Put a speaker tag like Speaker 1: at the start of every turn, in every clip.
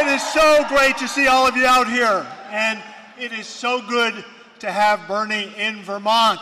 Speaker 1: It is so great to see all of you out here, and it is so good to have Bernie in Vermont.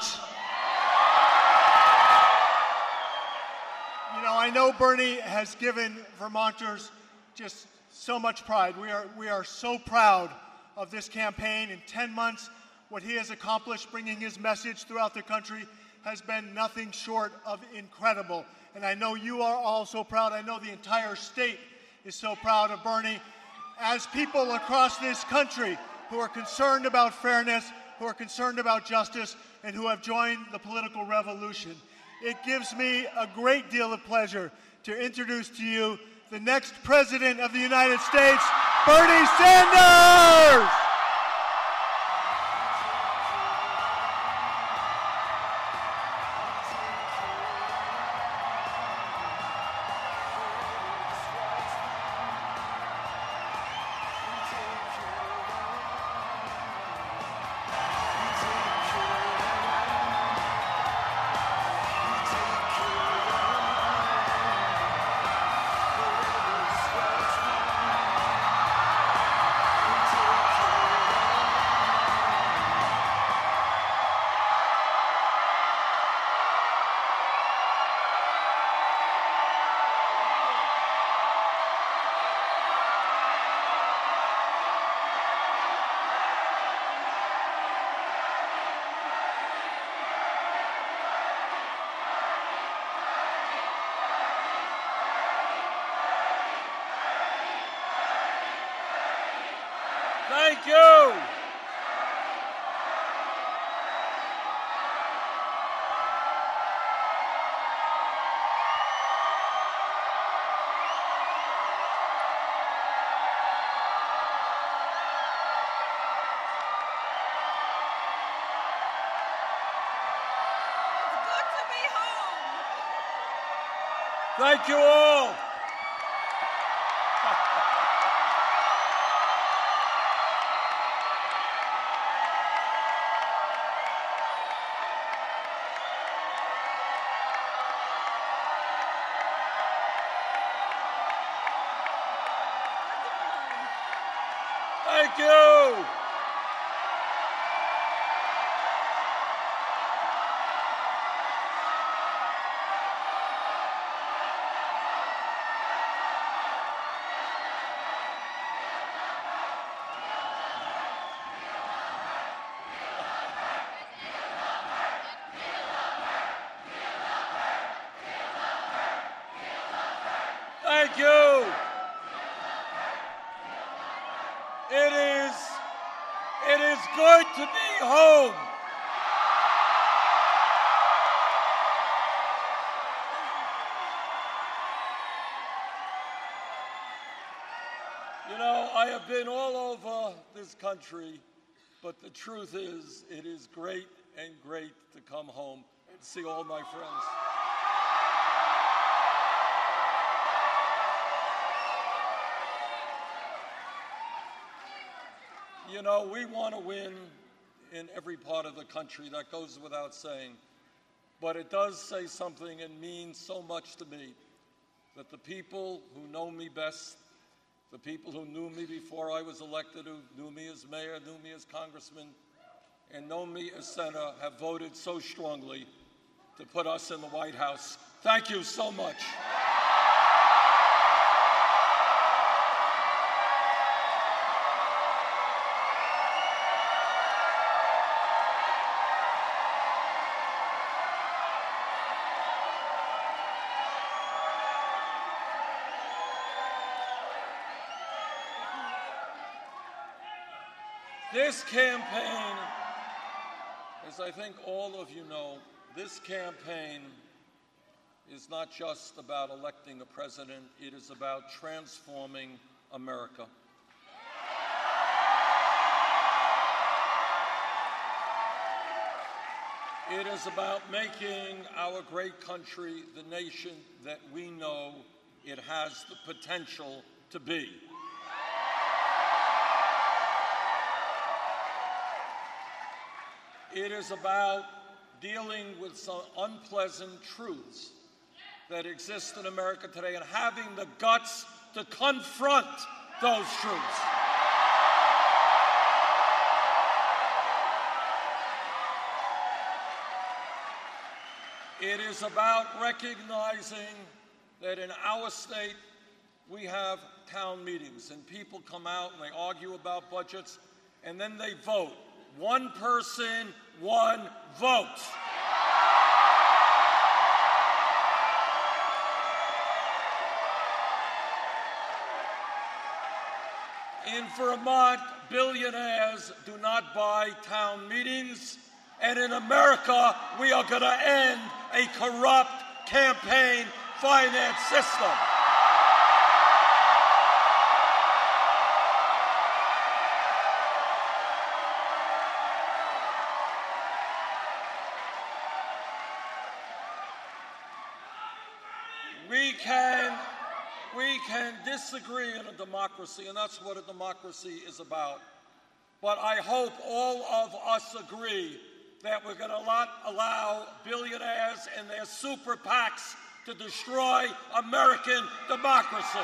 Speaker 1: You know, I know Bernie has given Vermonters just so much pride. We are so proud of this campaign. In 10 months, what he has accomplished, bringing his message throughout the country, has been nothing short of incredible. And I know you are all so proud. I know the entire state is so proud of Bernie. As people across this country who are concerned about fairness, who are concerned about justice, and who have joined the political revolution, it gives me a great deal of pleasure to introduce to you the next President of the United States, Bernie Sanders!
Speaker 2: Thank you. Thank you all. Thank you. Thank you. It is good to be home. You know, I have been all over this country, but the truth is, it is great and great to come home and see all my friends. You know, we want to win in every part of the country. That goes without saying. But it does say something and mean so much to me that the people who know me best, the people who knew me before I was elected, who knew me as mayor, knew me as congressman, and know me as senator, have voted so strongly to put us in the White House. Thank you so much. This campaign, as I think all of you know, this campaign is not just about electing a president, it is about transforming America. It is about making our great country the nation that we know it has the potential to be. It is about dealing with some unpleasant truths that exist in America today and having the guts to confront those troops. It is about recognizing that in our state we have town meetings and people come out and they argue about budgets and then they vote. One person, one vote. In Vermont, billionaires do not buy town meetings. And in America, we are going to end a corrupt campaign finance system. We can disagree in a democracy, and that's what a democracy is about. But I hope all of us agree that we're going to not allow billionaires and their super PACs to destroy American democracy.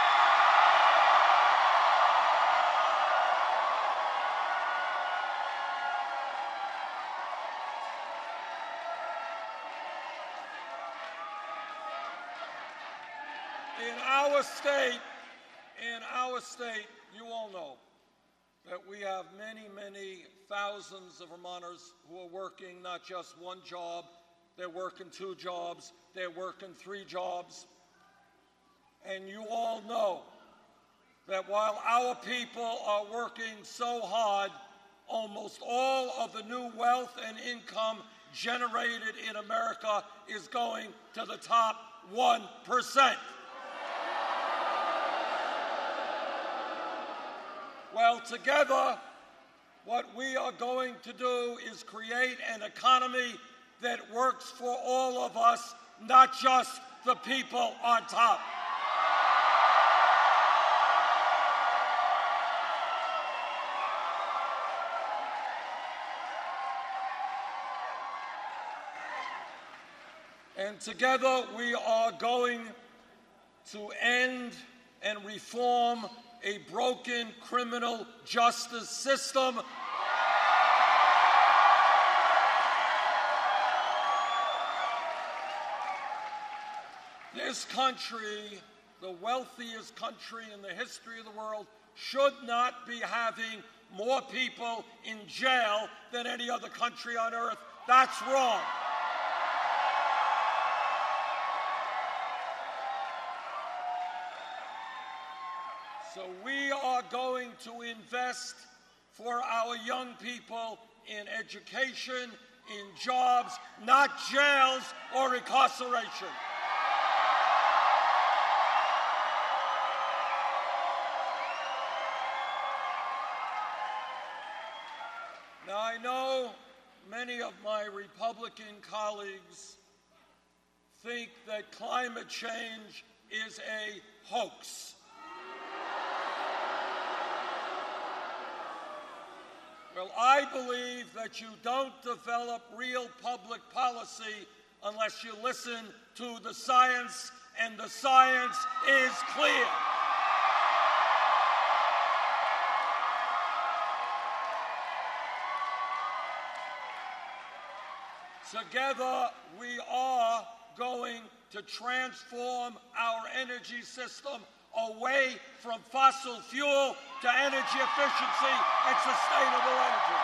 Speaker 2: In our state, you all know that we have many, many thousands of Vermonters who are working not just one job, they're working 2 jobs, they're working 3 jobs. And you all know that while our people are working so hard, almost all of the new wealth and income generated in America is going to the top 1%. Well, together, what we are going to do is create an economy that works for all of us, not just the people on top. And together, we are going to end and reform a broken criminal justice system. This country, the wealthiest country in the history of the world, should not be having more people in jail than any other country on earth. That's wrong. So we are going to invest for our young people in education, in jobs, not jails or incarceration. Now, I know many of my Republican colleagues think that climate change is a hoax. Well, I believe that you don't develop real public policy unless you listen to the science, and the science is clear. Together, we are going to transform our energy system away from fossil fuel to energy efficiency and sustainable energy.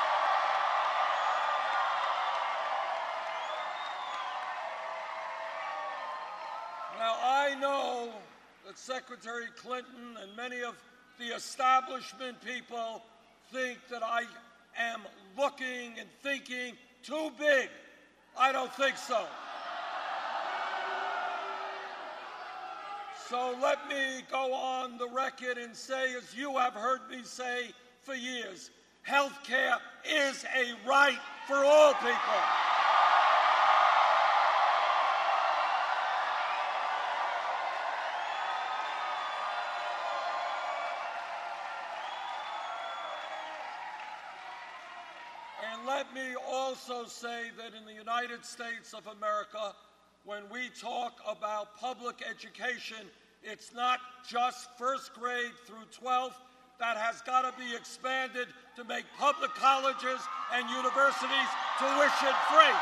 Speaker 2: Now, I know that Secretary Clinton and many of the establishment people think that I am looking and thinking too big. I don't think so. So let me go on the record and say, as you have heard me say for years, health care is a right for all people. And let me also say that in the United States of America, when we talk about public education, It's not just first grade through 12th. That has got to be expanded to make public colleges and universities tuition free.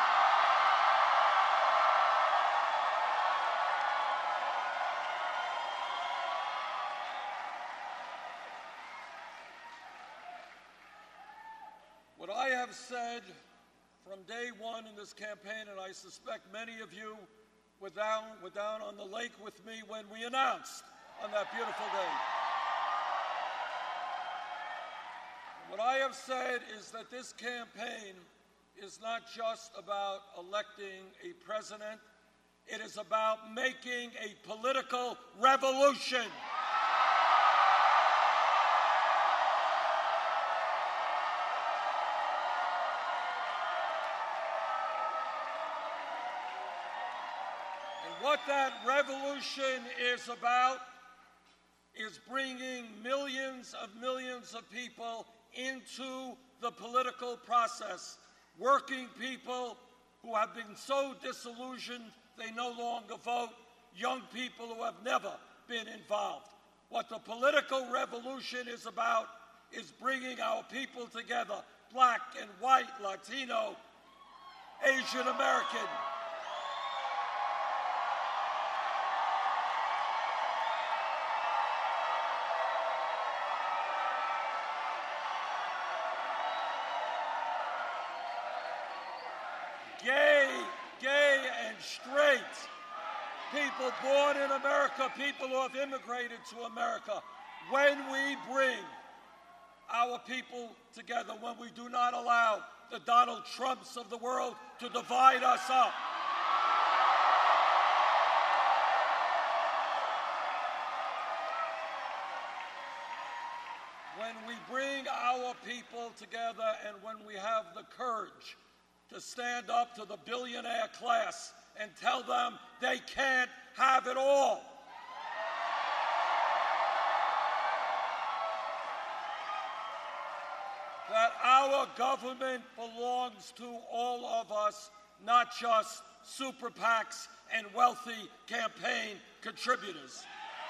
Speaker 2: What I have said from day one in this campaign, and I suspect many of you were down on the lake with me when we announced on that beautiful day. What I have said is that this campaign is not just about electing a president, it is about making a political revolution. What that revolution is about is bringing millions of people into the political process, working people who have been so disillusioned they no longer vote, young people who have never been involved. What the political revolution is about is bringing our people together, black and white, Latino, Asian American, gay and straight, people born in America, people who have immigrated to America. When we bring our people together, when we do not allow the Donald Trumps of the world to divide us up, when we bring our people together, and when we have the courage to stand up to the billionaire class and tell them they can't have it all. That our government belongs to all of us, not just super PACs and wealthy campaign contributors.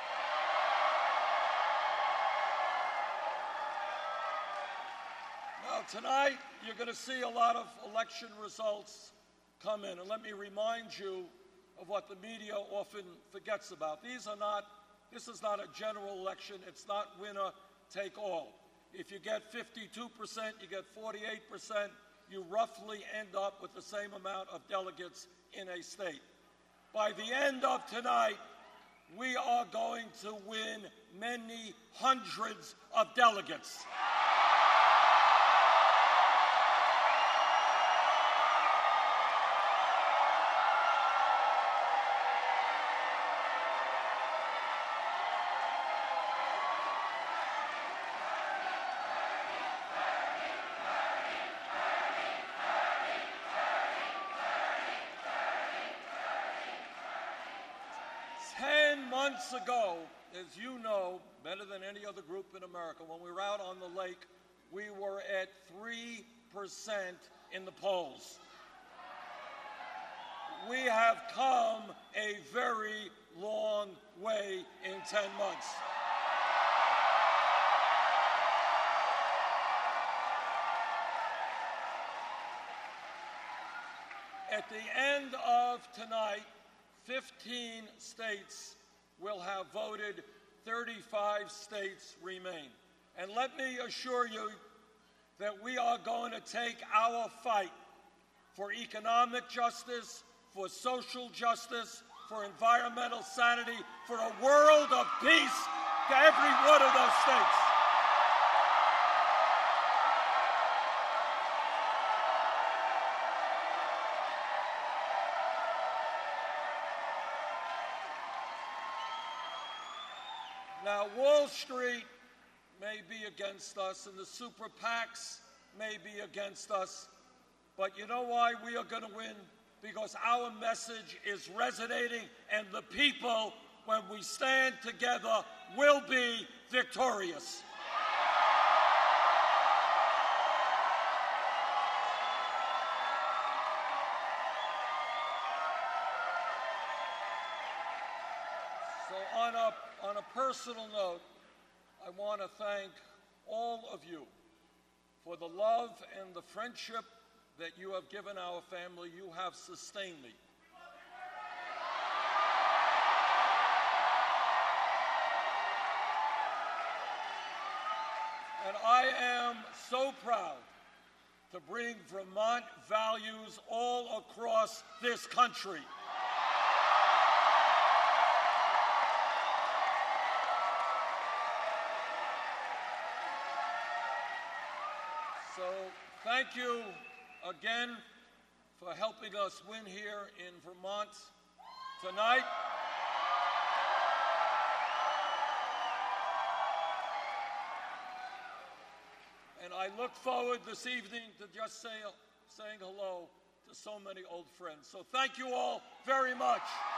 Speaker 2: Tonight, you're going to see a lot of election results come in. And let me remind you of what the media often forgets about. This is not a general election. It's not winner take all. If you get 52%, you get 48%, you roughly end up with the same amount of delegates in a state. By the end of tonight, we are going to win many hundreds of delegates. Months ago, as you know, better than any other group in America, when we were out on the lake, we were at 3% in the polls. We have come a very long way in 10 months. At the end of tonight, 15 states will have voted, 35 states remain. And let me assure you that we are going to take our fight for economic justice, for social justice, for environmental sanity, for a world of peace to every one of those states. Now, Wall Street may be against us, and the super PACs may be against us, but you know why we are going to win? Because our message is resonating, and the people, when we stand together, will be victorious. So on a personal note, I want to thank all of you for the love and the friendship that you have given our family. You have sustained me. And I am so proud to bring Vermont values all across this country. So thank you again for helping us win here in Vermont tonight. And I look forward this evening to just saying hello to so many old friends. So thank you all very much.